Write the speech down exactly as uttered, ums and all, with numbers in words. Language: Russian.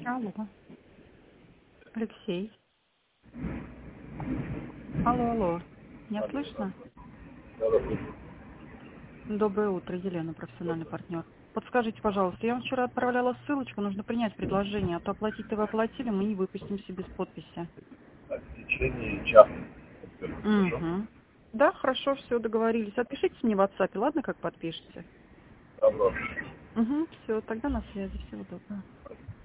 Алло, Алексей. Алло, алло. Меня слышно? Доброе утро, Елена, профессиональный партнер. Подскажите, пожалуйста, я вам вчера отправляла ссылочку, нужно принять предложение, а то оплатить-то вы оплатили, мы не выпустимся без подписи. Так, в течение часа. Хорошо? Угу. Да, хорошо, все, договорились. Отпишите мне в WhatsApp, ладно, как подпишете? Добро. Угу, все, тогда на связи, всего доброго.